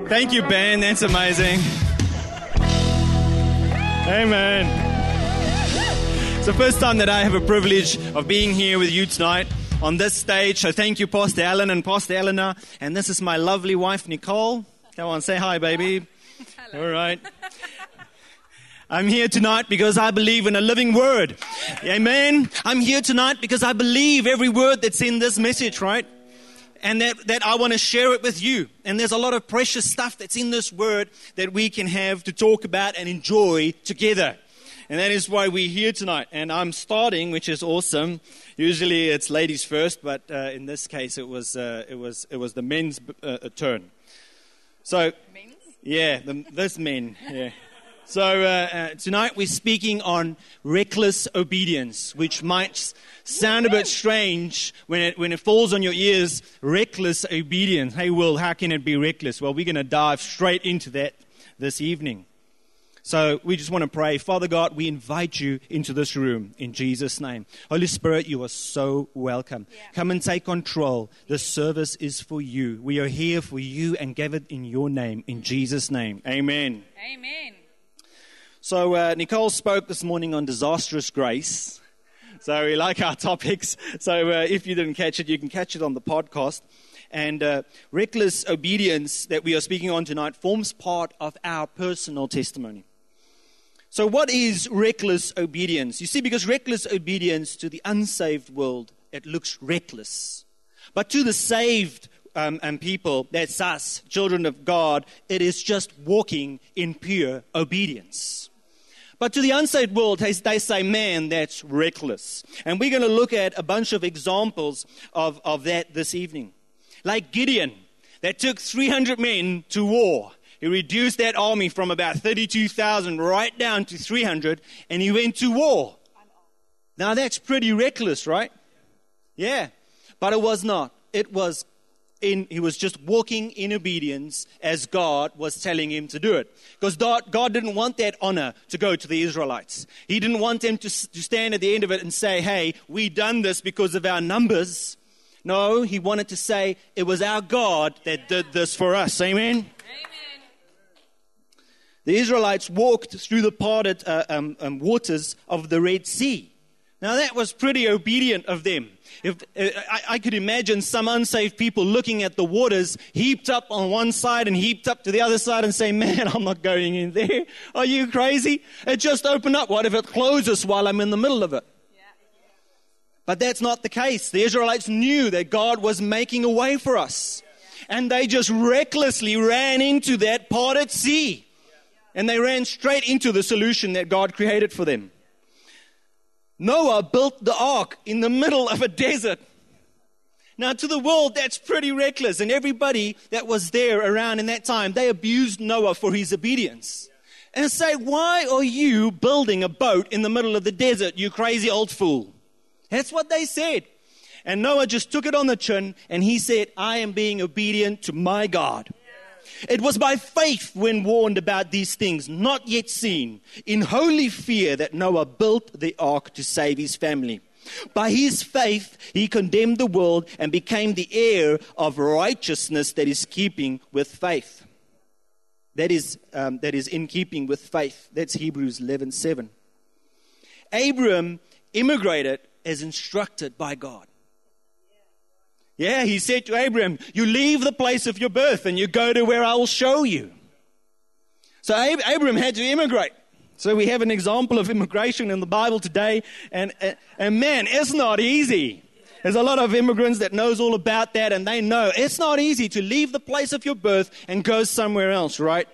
Thank you, Ben. That's amazing. Amen. It's the first time that I have a privilege of being here with you tonight on this stage. So thank you, Pastor Alan and Pastor Eleanor. And this is my lovely wife, Nicole. Come on, say hi, baby. Hello. All right. I'm here tonight because I believe in a living word. Amen. I'm here tonight because I believe every word that's in this message, right? And that I want to share it with you. And there's a lot of precious stuff that's in this word that we can have to talk about and enjoy together. And that is why we're here tonight. And I'm starting, which is awesome. Usually it's ladies first, but in this case it was the men's turn. So, men's? Yeah, this men. Yeah. So tonight we're speaking on reckless obedience, which might sound a bit strange when it falls on your ears. Reckless obedience. Hey, Will, how can it be reckless? Well, we're going to dive straight into that this evening. So we just want to pray. Father God, we invite you into this room in Jesus' name. Holy Spirit, you are so welcome. Yeah. Come and take control. The service is for you. We are here for you and gathered in your name, in Jesus' name. Amen. Amen. So Nicole spoke this morning on disastrous grace. So we like our topics. So if you didn't catch it, you can catch it on the podcast. And reckless obedience that we are speaking on tonight forms part of our personal testimony. So what is reckless obedience? You see, because reckless obedience to the unsaved world, it looks reckless. But to the saved and people, that's us, children of God, it is just walking in pure obedience. But to the unsaved world, they say, man, that's reckless. And we're going to look at a bunch of examples of that this evening. Like Gideon, that took 300 men to war. He reduced that army from about 32,000 right down to 300, and he went to war. Now that's pretty reckless, right? Yeah, but it was not. He was just walking in obedience as God was telling him to do it. Because God didn't want that honor to go to the Israelites. He didn't want them to stand at the end of it and say, hey, we done this because of our numbers. No, he wanted to say it was our God that did this for us. Amen? Amen. The Israelites walked through the parted waters of the Red Sea. Now that was pretty obedient of them. I could imagine some unsaved people looking at the waters heaped up on one side and heaped up to the other side and saying, man, I'm not going in there. Are you crazy? It just opened up. What if it closes while I'm in the middle of it? But that's not the case. The Israelites knew that God was making a way for us. And they just recklessly ran into that parted sea. And they ran straight into the solution that God created for them. Noah built the ark in the middle of a desert. Now, to the world, that's pretty reckless. And everybody that was there around in that time, they abused Noah for his obedience. And say, why are you building a boat in the middle of the desert, you crazy old fool? That's what they said. And Noah just took it on the chin and he said, I am being obedient to my God. It was by faith when warned about these things, not yet seen, in holy fear that Noah built the ark to save his family. By his faith, he condemned the world and became the heir of righteousness that is keeping with faith. That is in keeping with faith. That's Hebrews 11:7. Abraham immigrated as instructed by God. Yeah, he said to Abraham, you leave the place of your birth and you go to where I will show you. So Abraham had to immigrate. So we have an example of immigration in the Bible today. And man, it's not easy. There's a lot of immigrants that knows all about that, and they know it's not easy to leave the place of your birth and go somewhere else, right?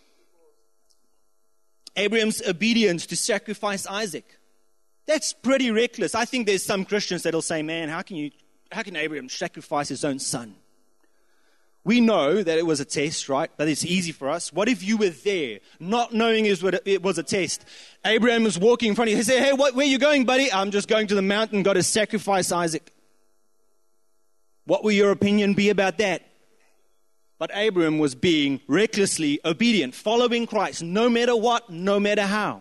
Abraham's obedience to sacrifice Isaac. That's pretty reckless. I think there's some Christians that'll say, man, how can Abraham sacrifice his own son? We know that it was a test, right? But it's easy for us. What if you were there, not knowing it was a test? Abraham was walking in front of you. He said, hey, where are you going, buddy? I'm just going to the mountain, got to sacrifice Isaac. What will your opinion be about that? But Abraham was being recklessly obedient, following Christ, no matter what, no matter how.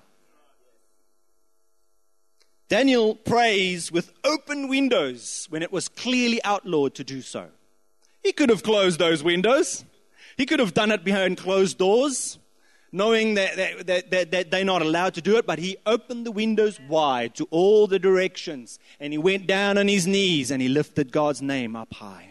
Daniel prays with open windows when it was clearly outlawed to do so. He could have closed those windows. He could have done it behind closed doors, knowing that they're not allowed to do it, but he opened the windows wide to all the directions, and he went down on his knees, and he lifted God's name up high.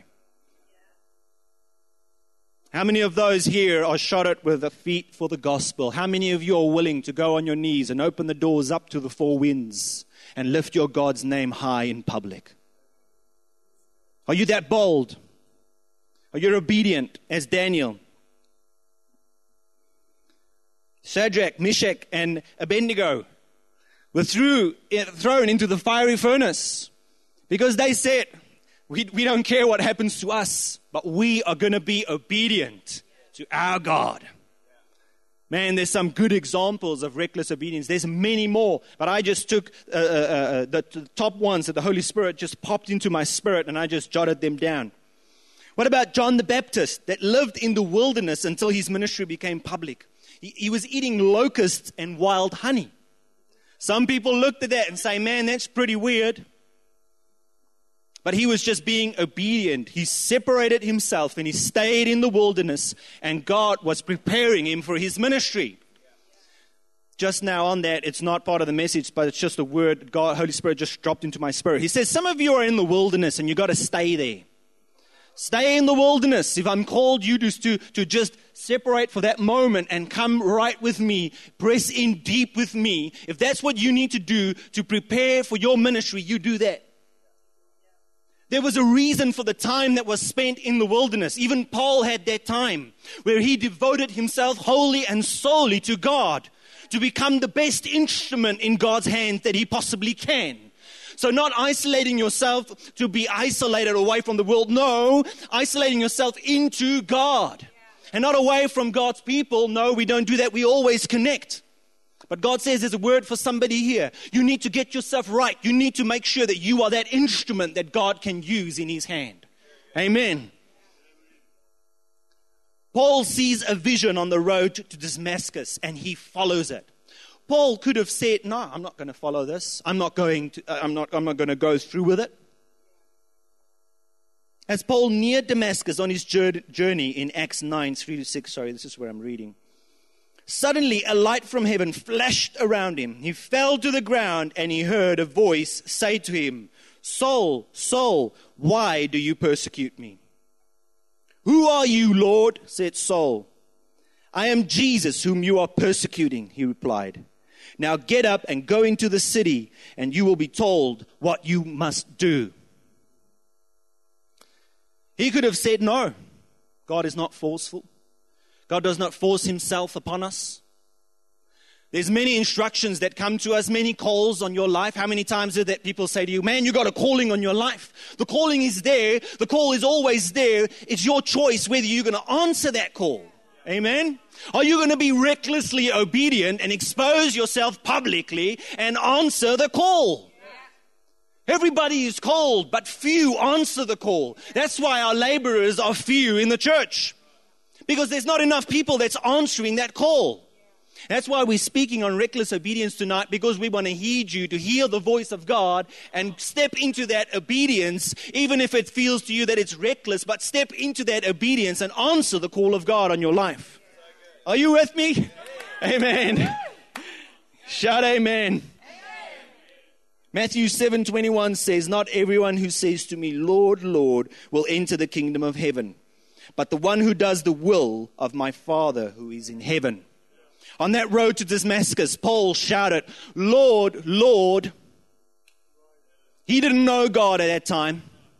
How many of those here are shod with the feet for the gospel? How many of you are willing to go on your knees and open the doors up to the four winds and lift your God's name high in public? Are you that bold? Are you obedient as Daniel? Shadrach, Meshach, and Abednego were thrown into the fiery furnace because they said, we don't care what happens to us, but we are going to be obedient to our God. Man, there's some good examples of reckless obedience. There's many more, but I just took the top ones that the Holy Spirit just popped into my spirit, and I just jotted them down. What about John the Baptist that lived in the wilderness until his ministry became public? He was eating locusts and wild honey. Some people looked at that and say, man, that's pretty weird. But he was just being obedient. He separated himself and he stayed in the wilderness, and God was preparing him for his ministry. Just now on that, it's not part of the message, but it's just a word God, Holy Spirit just dropped into my spirit. He says, some of you are in the wilderness and you got to stay there. Stay in the wilderness. If I'm called you to just separate for that moment and come right with me, press in deep with me, if that's what you need to do to prepare for your ministry, you do that. There was a reason for the time that was spent in the wilderness. Even Paul had that time where he devoted himself wholly and solely to God to become the best instrument in God's hands that he possibly can. So not isolating yourself to be isolated away from the world. No, isolating yourself into God and not away from God's people. No, we don't do that. We always connect. But God says there's a word for somebody here. You need to get yourself right. You need to make sure that you are that instrument that God can use in his hand. Amen. Paul sees a vision on the road to Damascus and he follows it. Paul could have said, no, I'm not going to follow this. I'm not going to go through with it. As Paul neared Damascus on his journey in Acts 9:3-6, this is where I'm reading. Suddenly a light from heaven flashed around him. He fell to the ground and he heard a voice say to him, Saul, Saul, why do you persecute me? Who are you, Lord? Said Saul. I am Jesus whom you are persecuting, he replied. Now get up and go into the city and you will be told what you must do. He could have said no. God is not forceful. God does not force himself upon us. There's many instructions that come to us, many calls on your life. How many times is it that people say to you, man, you got a calling on your life. The calling is there. The call is always there. It's your choice whether you're going to answer that call. Amen? Are you going to be recklessly obedient and expose yourself publicly and answer the call? Everybody is called, but few answer the call. That's why our laborers are few in the church. Because there's not enough people that's answering that call. That's why we're speaking on reckless obedience tonight, because we want to heed you to hear the voice of God and step into that obedience, even if it feels to you that it's reckless, but step into that obedience and answer the call of God on your life. Are you with me? Amen. Shout amen. Matthew 7:21 says, not everyone who says to me, Lord, Lord, will enter the kingdom of heaven, but the one who does the will of my Father who is in heaven. On that road to Damascus, Paul shouted, Lord, Lord. He didn't know God at that time.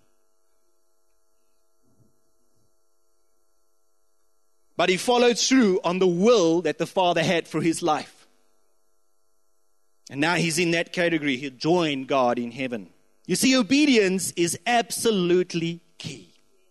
But he followed through on the will that the Father had for his life. And now he's in that category. He'll join God in heaven. You see, obedience is absolutely key.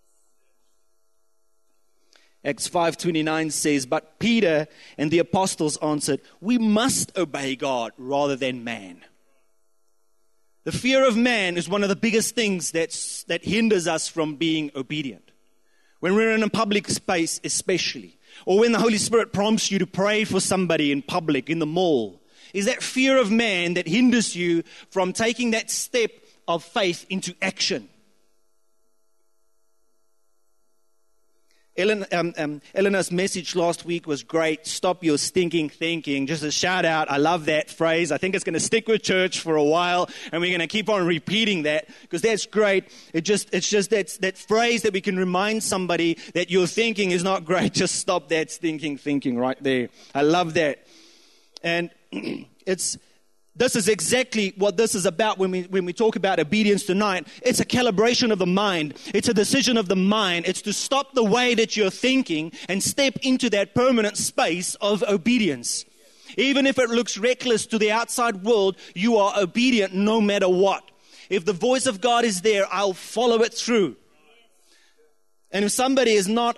Acts 5:29 says, but Peter and the apostles answered, we must obey God rather than man. The fear of man is one of the biggest things that hinders us from being obedient. When we're in a public space especially, or when the Holy Spirit prompts you to pray for somebody in public, in the mall, is that fear of man that hinders you from taking that step of faith into action. Eleanor's message last week was great. Stop your stinking thinking. Just a shout out. I love that phrase. I think it's going to stick with church for a while, and we're going to keep on repeating that because that's great. It's just that phrase that we can remind somebody that your thinking is not great. Just stop that stinking thinking right there. I love that. And this is exactly what this is about when we talk about obedience tonight. It's a calibration of the mind. It's a decision of the mind. It's to stop the way that you're thinking and step into that permanent space of obedience. Even if it looks reckless to the outside world, you are obedient no matter what. If the voice of God is there, I'll follow it through. And if somebody is not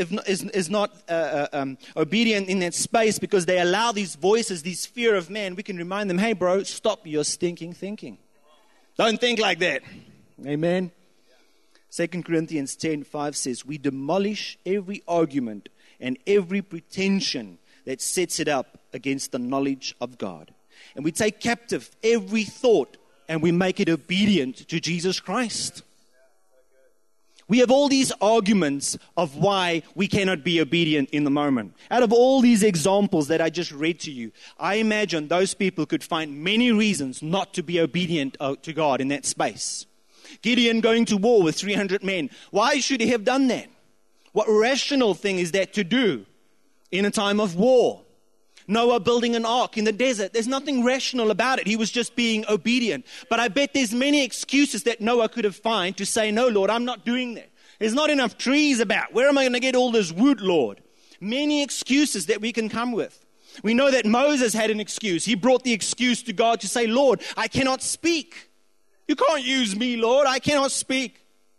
obedient in that space because they allow these voices, this fear of man, we can remind them, hey, bro, stop your stinking thinking. Don't think like that. Amen. 2 Corinthians 10:5 says, we demolish every argument and every pretension that sets it up against the knowledge of God. And we take captive every thought and we make it obedient to Jesus Christ. We have all these arguments of why we cannot be obedient in the moment. Out of all these examples that I just read to you, I imagine those people could find many reasons not to be obedient to God in that space. Gideon going to war with 300 men. Why should he have done that? What rational thing is that to do in a time of war? Noah building an ark in the desert. There's nothing rational about it. He was just being obedient. But I bet there's many excuses that Noah could have found to say, no, Lord, I'm not doing that. There's not enough trees about. Where am I going to get all this wood, Lord? Many excuses that we can come with. We know that Moses had an excuse. He brought the excuse to God to say, Lord, I cannot speak. You can't use me, Lord. I cannot speak.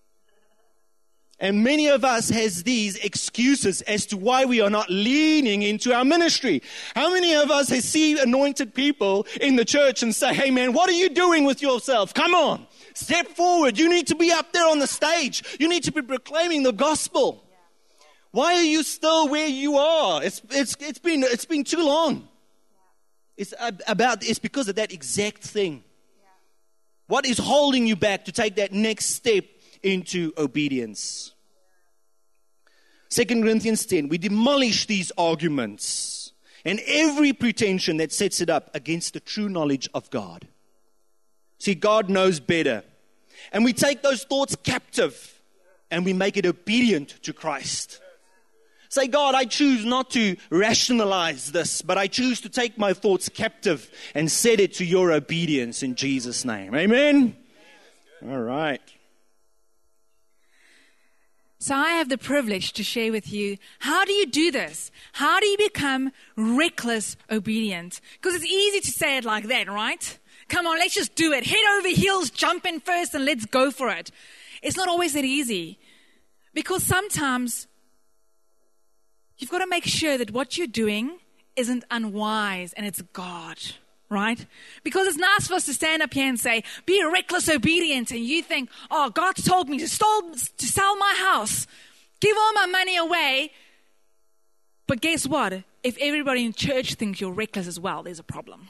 And many of us has these excuses as to why we are not leaning into our ministry. How many of us has seen anointed people in the church and say, hey man, what are you doing with yourself? Come on, step forward. You need to be up there on the stage. You need to be proclaiming the gospel. Why are you still where you are? It's been too long. It's because of that exact thing. What is holding you back to take that next step into obedience? 2 Corinthians 10, we demolish these arguments and every pretension that sets it up against the true knowledge of God. See, God knows better. And we take those thoughts captive and we make it obedient to Christ. Say, God, I choose not to rationalize this, but I choose to take my thoughts captive and set it to your obedience in Jesus' name. Amen? All right. So I have the privilege to share with you, how do you do this? How do you become reckless obedient? Because it's easy to say it like that, right? Come on, let's just do it. Head over heels, jump in first, and let's go for it. It's not always that easy. Because sometimes you've got to make sure that what you're doing isn't unwise and it's God. Right? Because it's nice for us to stand up here and say, be a reckless obedient. And you think, oh, God told me to sell my house, give all my money away. But guess what? If everybody in church thinks you're reckless as well, there's a problem.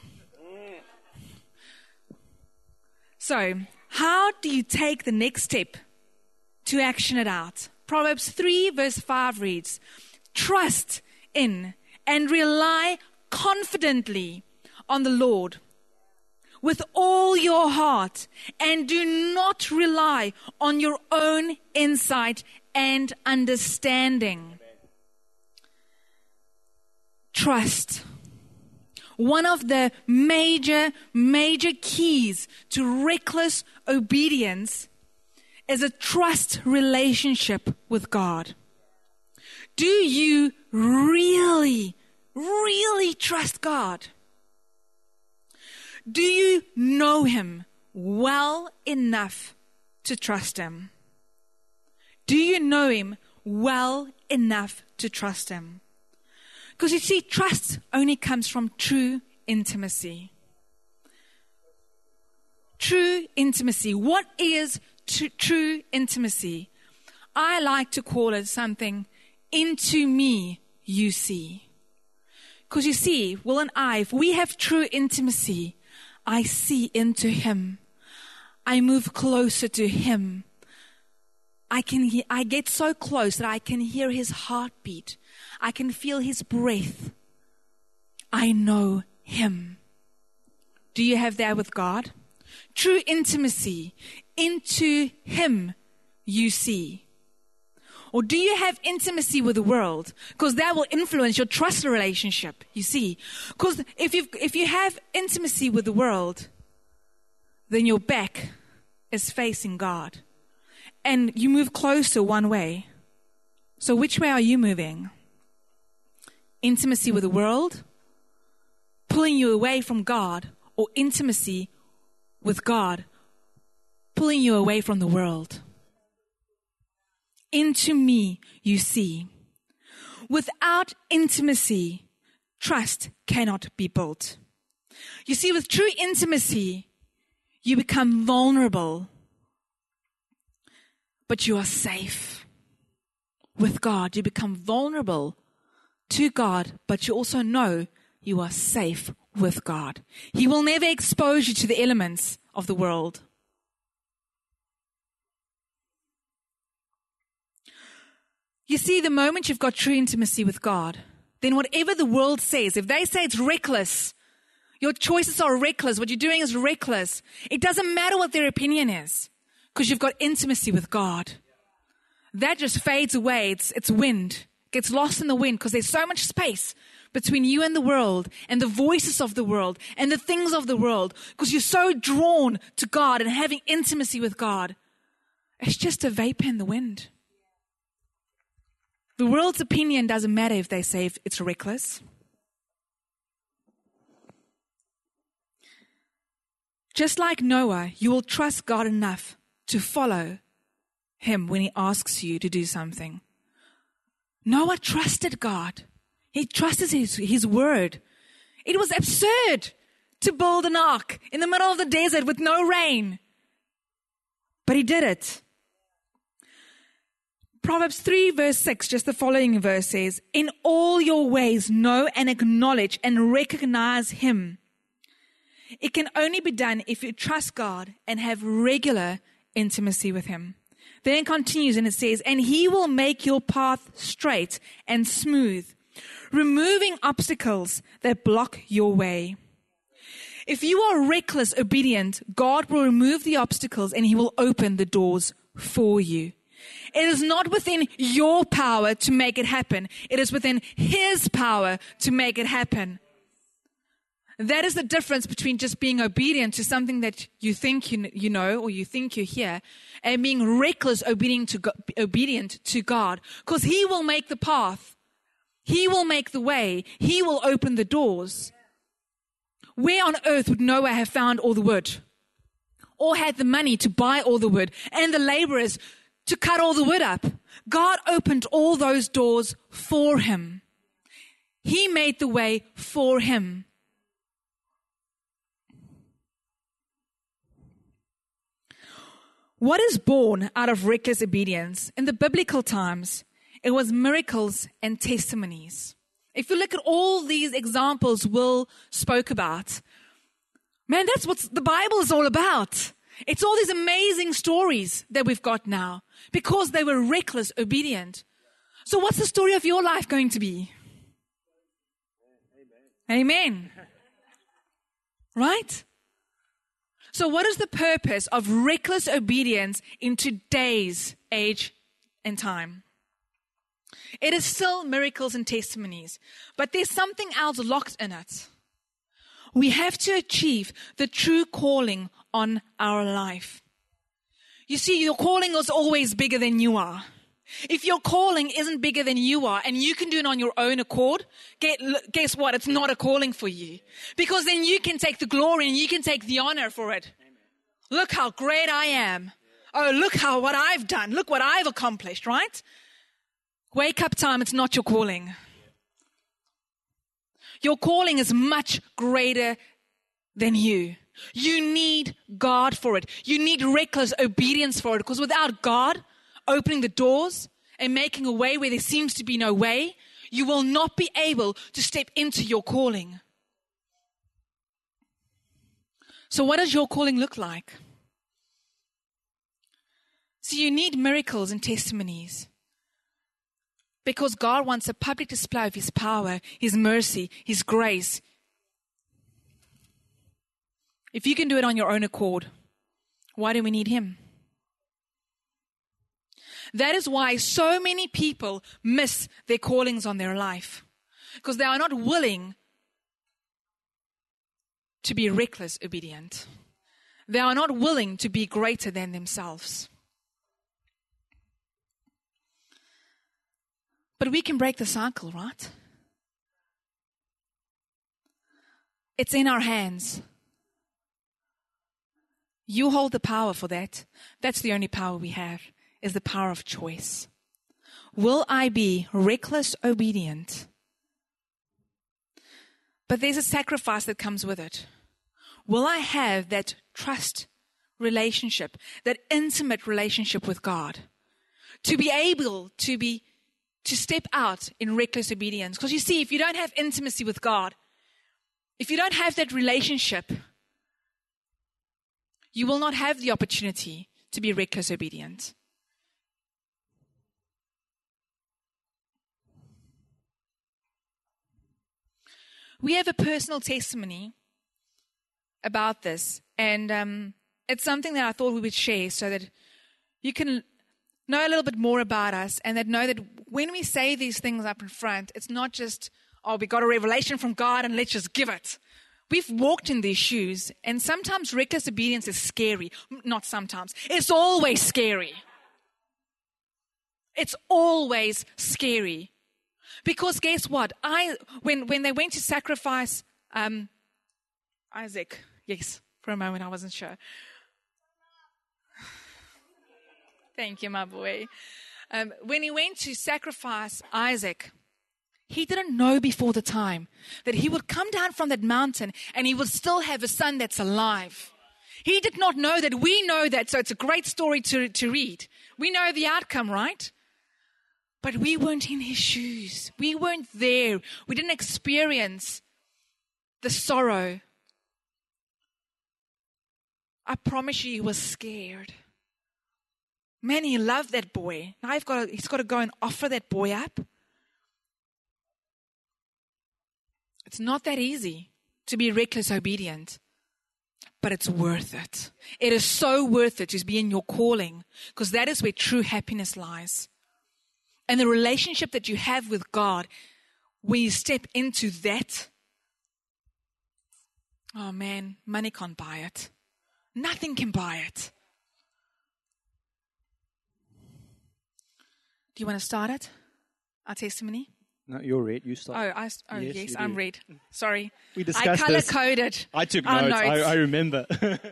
So, how do you take the next step to action it out? Proverbs 3 verse 5 reads, trust in and rely confidently on the Lord with all your heart, and do not rely on your own insight and understanding. Trust. One of the major keys to reckless obedience is a trust relationship with God. Do you really trust God? Do you know Him well enough to trust Him? Do you know Him well enough to trust Him? Because you see, trust only comes from true intimacy. True intimacy. What is true intimacy? I like to call it something, into me you see. Because you see, Will and I, if we have true intimacy, I see into Him. I move closer to Him. I get so close that I can hear his heartbeat. I can feel his breath. I know him. Do you have that with God? True intimacy. Into him you see. Or do you have intimacy with the world? Because that will influence your trust relationship, you see. Because if you have intimacy with the world, then your back is facing God. And you move closer one way. So which way are you moving? Intimacy with the world, pulling you away from God, or intimacy with God, pulling you away from the world? Into me you see. Without intimacy, trust cannot be built. You see, with true intimacy, you become vulnerable, but you are safe. With God, you become vulnerable to God, but you also know you are safe with God. He will never expose you to the elements of the world. You see, the moment you've got true intimacy with God, then whatever the world says, if they say it's reckless, your choices are reckless, what you're doing is reckless, it doesn't matter what their opinion is, because you've got intimacy with God. That just fades away. It's wind. Gets lost in the wind because there's so much space between you and the world and the voices of the world and the things of the world, because you're so drawn to God and having intimacy with God. It's just a vapor in the wind. The world's opinion doesn't matter if they say it's reckless. Just like Noah, you will trust God enough to follow him when he asks you to do something. Noah trusted God. He trusted his word. It was absurd to build an ark in the middle of the desert with no rain. But he did it. Proverbs 3 verse 6, just the following verse says, "In all your ways know and acknowledge and recognize him." It can only be done if you trust God and have regular intimacy with him. Then it continues and it says, "And he will make your path straight and smooth, removing obstacles that block your way." If you are reckless obedient, God will remove the obstacles and he will open the doors for you. It is not within your power to make it happen. It is within his power to make it happen. That is the difference between just being obedient to something that you think you know or you think you hear, and being reckless obedient to God. Because he will make the path. He will make the way. He will open the doors. Where on earth would Noah have found all the wood? Or had the money to buy all the wood and the laborers to cut all the wood up? God opened all those doors for him. He made the way for him. What is born out of reckless obedience? In the biblical times, it was miracles and testimonies. If you look at all these examples Will spoke about, man, that's what the Bible is all about. It's all these amazing stories that we've got now because they were reckless, obedient. So what's the story of your life going to be? Amen. Right? So what is the purpose of reckless obedience in today's age and time? It is still miracles and testimonies, but there's something else locked in it. We have to achieve the true calling on our life. You see, your calling is always bigger than you are. If your calling isn't bigger than you are and you can do it on your own accord, guess what? It's not a calling for you. Because then you can take the glory and you can take the honor for it. Amen. Look how great I am. Oh, look what I've done. Look what I've accomplished, right? Wake up time, it's not your calling. Your calling is much greater than you. You need God for it. You need reckless obedience for it. Because without God opening the doors and making a way where there seems to be no way, you will not be able to step into your calling. So what does your calling look like? So you need miracles and testimonies. Because God wants a public display of His power, His mercy, His grace. If you can do it on your own accord, why do we need Him? That is why so many people miss their callings on their life. Because they are not willing to be reckless obedient. They are not willing to be greater than themselves. But we can break the cycle, right? It's in our hands. You hold the power for that. That's the only power we have, is the power of choice. Will I be reckless obedient? But there's a sacrifice that comes with it. Will I have that trust relationship, that intimate relationship with God, to be able to step out in reckless obedience? Because you see, if you don't have intimacy with God, if you don't have that relationship, you will not have the opportunity to be reckless obedient. We have a personal testimony about this, and it's something that I thought we would share so that you can know a little bit more about us, and that know that when we say these things up in front, it's not just, oh, we got a revelation from God and let's just give it. We've walked in these shoes, and sometimes reckless obedience is scary. Not sometimes. It's always scary. It's always scary. Because guess what? When they went to sacrifice Isaac, yes, for a moment I wasn't sure. Thank you, my boy. When he went to sacrifice Isaac, he didn't know before the time that he would come down from that mountain and he would still have a son that's alive. He did not know that. We know that, so it's a great story to read. We know the outcome, right? But we weren't in his shoes. We weren't there. We didn't experience the sorrow. I promise you, he was scared. Man, he loved that boy. Now he's got to go and offer that boy up. It's not that easy to be reckless obedient, but it's worth it. It is so worth it to be in your calling, because that is where true happiness lies. And the relationship that you have with God, when you step into that, oh man, money can't buy it. Nothing can buy it. Do you want to start it? Our testimony? No, you're red. You start. Yes, I'm red. Sorry. We discussed this. I color-coded. I took notes. I remember.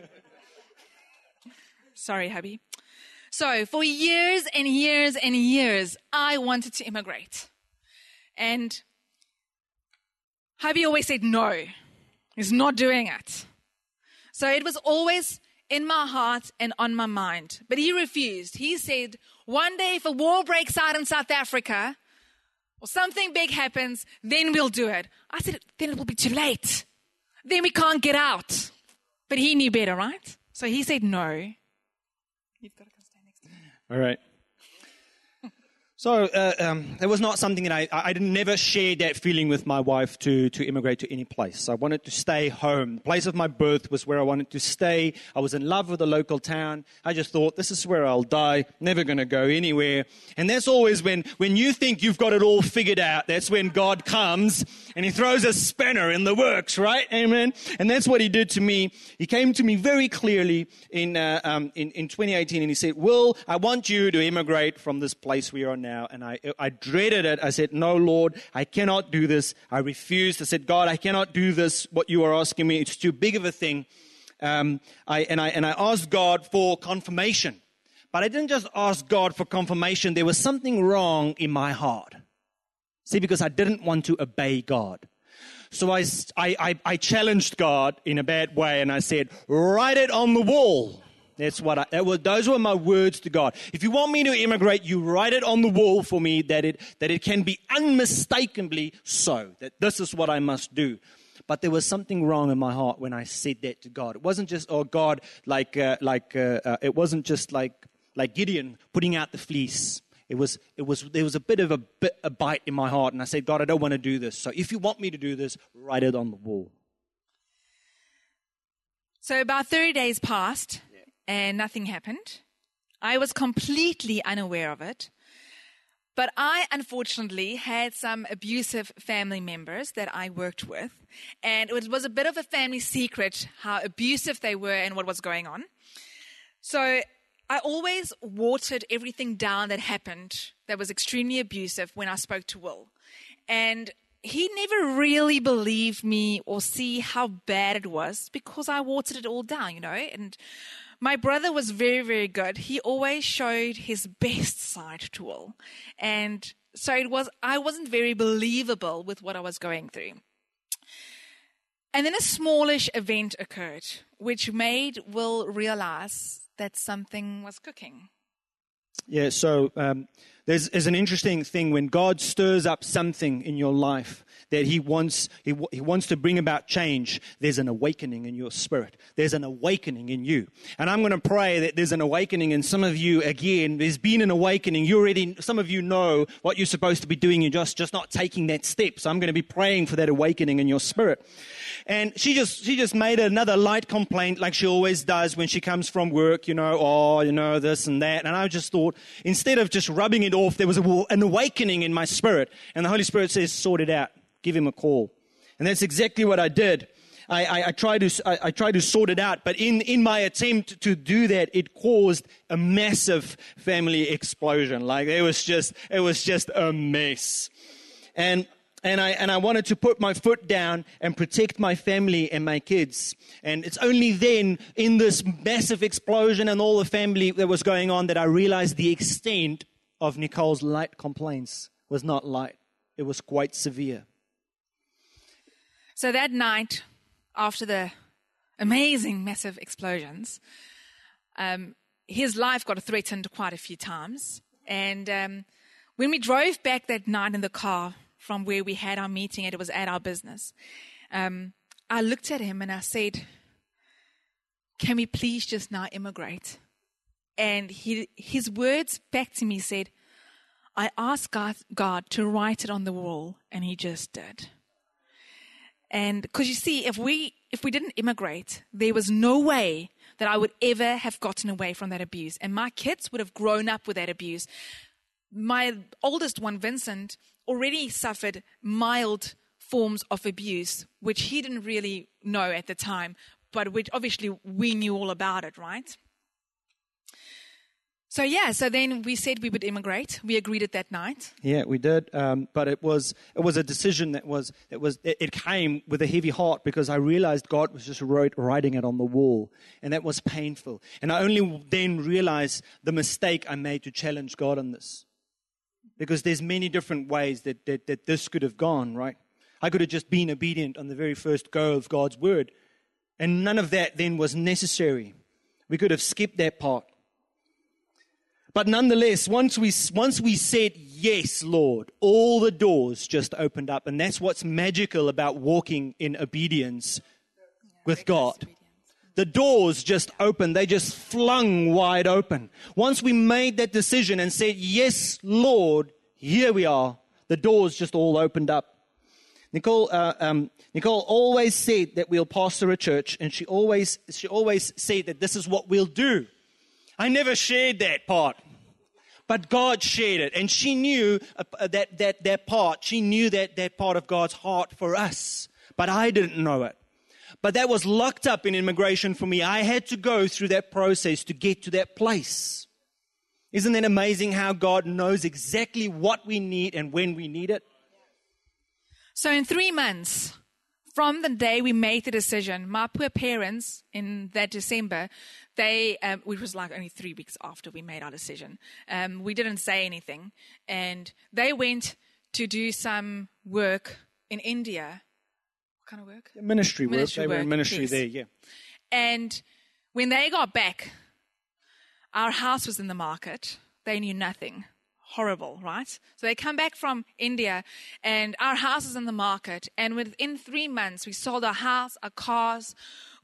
Sorry, hubby. So for years and years and years, I wanted to immigrate. And hubby always said no. He's not doing it. So it was always in my heart and on my mind. But he refused. He said, one day if a war breaks out in South Africa, or something big happens, then we'll do it. I said, then it will be too late. Then we can't get out. But he knew better, right? So he said no. You've got to come stand next to me. All right. So it was not something that I never shared that feeling with my wife to immigrate to any place. I wanted to stay home. The place of my birth was where I wanted to stay. I was in love with the local town. I just thought, this is where I'll die, never going to go anywhere. And that's always when you think you've got it all figured out, that's when God comes and he throws a spanner in the works, right? Amen. And that's what he did to me. He came to me very clearly in 2018 and he said, Will, I want you to immigrate from this place we are now. And I dreaded it. I said, no, Lord, I cannot do this. I refused. I said, God, I cannot do this, what you are asking me. It's too big of a thing. I asked God for confirmation. But I didn't just ask God for confirmation. There was something wrong in my heart. See, because I didn't want to obey God. So I challenged God in a bad way, and I said, write it on the wall. Those were my words to God. If you want me to immigrate, you write it on the wall for me that it can be unmistakably so, that this is what I must do. But there was something wrong in my heart when I said that to God. It wasn't just, oh God, it wasn't just like like Gideon putting out the fleece. There was a bit of a bite in my heart, and I said, God, I don't want to do this. So if you want me to do this, write it on the wall. So about 30 days passed, and nothing happened. I was completely unaware of it. But I, unfortunately, had some abusive family members that I worked with. And it was a bit of a family secret how abusive they were and what was going on. So I always watered everything down that happened that was extremely abusive when I spoke to Will. And he never really believed me or see how bad it was because I watered it all down, And my brother was very, very good. He always showed his best side to Will. And so I wasn't very believable with what I was going through. And then a smallish event occurred, which made Will realize that something was cooking. Yeah, so there's an interesting thing when God stirs up something in your life that He wants to bring about change. There's an awakening in your spirit. There's an awakening in you, and I'm going to pray that there's an awakening in some of you. Again, there's been an awakening. Some of you know what you're supposed to be doing. You're just not taking that step. So I'm going to be praying for that awakening in your spirit. And she just made another light complaint like she always does when she comes from work, this and that. And I just thought, instead of just rubbing it off, there was an awakening in my spirit. And the Holy Spirit says, sort it out. Give him a call. And that's exactly what I did. I tried to sort it out. But in my attempt to do that, it caused a massive family explosion. Like it was just a mess. And I wanted to put my foot down and protect my family and my kids. And it's only then, in this massive explosion and all the family that was going on, that I realized the extent of Nicole's light complaints was not light. It was quite severe. So that night, after the amazing, massive explosions, his life got threatened quite a few times. And when we drove back that night in the car from where we had our meeting, and it was at our business, I looked at him and I said, can we please just now immigrate? And his words back to me said, I asked God to write it on the wall, and he just did. And because you see, if we didn't immigrate, there was no way that I would ever have gotten away from that abuse. And my kids would have grown up with that abuse. My oldest one, Vincent, already suffered mild forms of abuse, which he didn't really know at the time, but which obviously we knew all about it, right? So then we said we would immigrate. We agreed it that night. Yeah, we did. But it was a decision that came with a heavy heart, because I realized God was just writing it on the wall, and that was painful. And I only then realized the mistake I made to challenge God on this, because there's many different ways that this could have gone, right? I could have just been obedient on the very first go of God's word, and none of that then was necessary. We could have skipped that part. But nonetheless, once we said, yes, Lord, all the doors just opened up. And that's what's magical about walking in obedience with God. The doors just opened. They just flung wide open. Once we made that decision and said, yes, Lord, here we are, the doors just all opened up. Nicole always said that we'll pastor a church, and she always said that this is what we'll do. I never shared that part, but God shared it, and she knew that part. She knew that part of God's heart for us, but I didn't know it. But that was locked up in immigration for me. I had to go through that process to get to that place. Isn't that amazing how God knows exactly what we need and when we need it? So in 3 months, from the day we made the decision, my poor parents in that December, which was like only 3 weeks after we made our decision, we didn't say anything. And they went to do some work in India. What kind of work? Ministry work. They were in ministry yes. there, yeah. And when they got back, our house was in the market. They knew nothing. Horrible, right? So they come back from India, and our house is in the market. And within 3 months, we sold our house, our cars.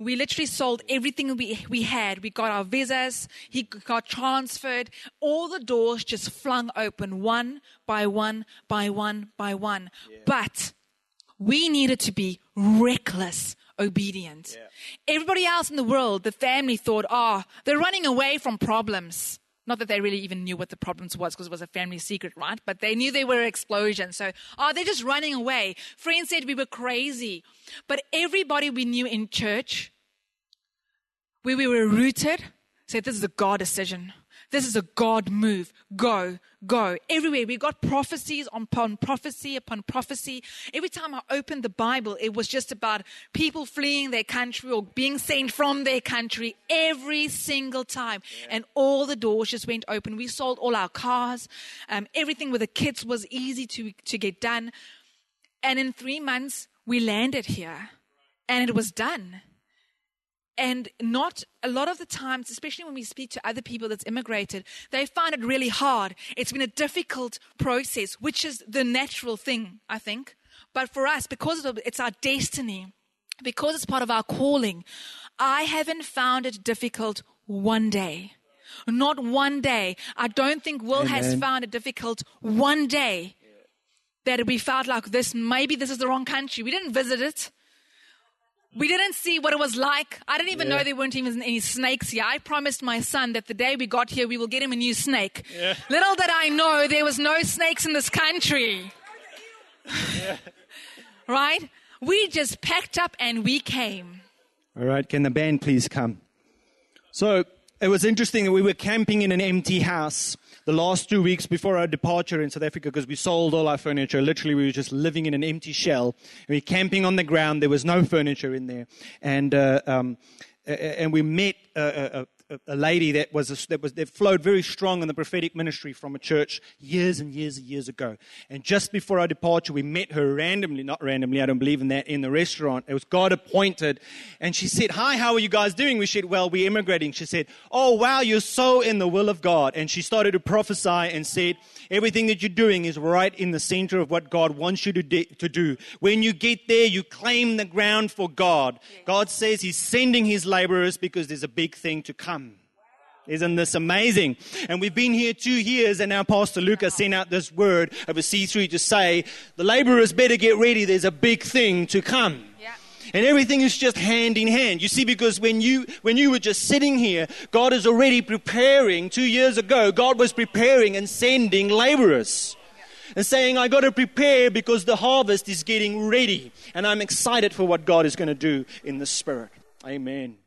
we literally sold everything we had. We got our visas. He got transferred. All the doors just flung open one by one by one by one. Yeah. But we needed to be reckless obedient. Yeah. Everybody else in the world, the family thought, they're running away from problems. Not that they really even knew what the problems was because it was a family secret, right? But they knew they were explosions. So, they're just running away. Friends said we were crazy. But everybody we knew in church, where we were rooted, said this is a God decision. This is a God move. Go, go. Everywhere. We got prophecies upon prophecy upon prophecy. Every time I opened the Bible, it was just about people fleeing their country or being sent from their country every single time. Yeah. And all the doors just went open. We sold all our cars. Everything with the kids was easy to get done. And in 3 months, we landed here. And it was done. And not a lot of the times, especially when we speak to other people that's immigrated, they find it really hard. It's been a difficult process, which is the natural thing, I think. But for us, because it's our destiny, because it's part of our calling, I haven't found it difficult one day. Not one day. I don't think Will has found it difficult one day that we felt like this, maybe this is the wrong country. We didn't visit it. We didn't see what it was like. I didn't even know there weren't even any snakes here. I promised my son that the day we got here, we will get him a new snake. Yeah. Little did I know there was no snakes in this country. Yeah. Right? We just packed up and we came. All right, can the band please come? So it was interesting that we were camping in an empty house the last 2 weeks before our departure in South Africa because we sold all our furniture. Literally, we were just living in an empty shell. We were camping on the ground. There was no furniture in there. And we met a lady that flowed very strong in the prophetic ministry from a church years and years and years ago. And just before our departure, we met her not randomly, I don't believe in that, in the restaurant. It was God appointed. And she said, "Hi, how are you guys doing?" We said, "Well, we're immigrating." She said, "Oh, wow, you're so in the will of God." And she started to prophesy and said, "Everything that you're doing is right in the center of what God wants you to do. When you get there, you claim the ground for God. God says He's sending His laborers because there's a big thing to come." Isn't this amazing? And we've been here 2 years, and now Pastor Lucas sent out this word of a C3 to say, the laborers better get ready. There's a big thing to come. Yeah. And everything is just hand in hand. You see, because when you were just sitting here, God is already preparing. 2 years ago, God was preparing and sending laborers. And saying, I got to prepare because the harvest is getting ready. And I'm excited for what God is going to do in the Spirit. Amen.